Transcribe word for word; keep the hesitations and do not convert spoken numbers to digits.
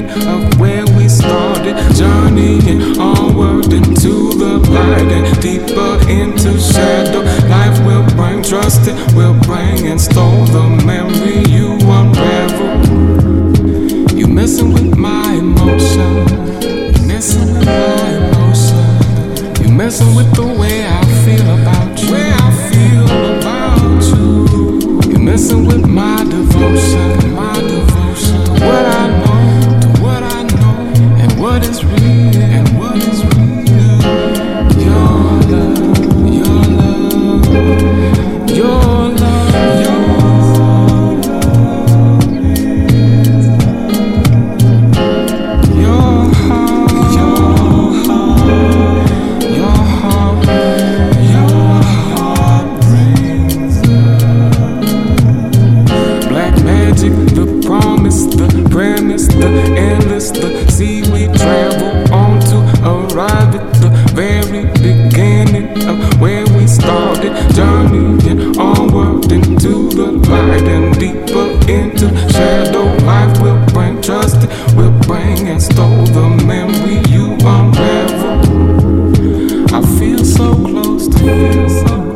beginning of where we started, journeying onward into the light and deeper into shadow. Life will bring, trust it will bring, and store the memory you unravel. You messing with my emotion, messing with my emotion. You messing with the way I feel about you, way I feel about you. You messing with my devotion, my devotion. To what I know, to what I know, and what is real, and what is real. Your love, your love, your love, your the promise, the premise, the endless, the sea we travel on to arrive at the very beginning of where we started, journeying onward into the light and deeper into shadow. Life will bring, trust it will bring, and store the memory you unravel. I feel so close to feel so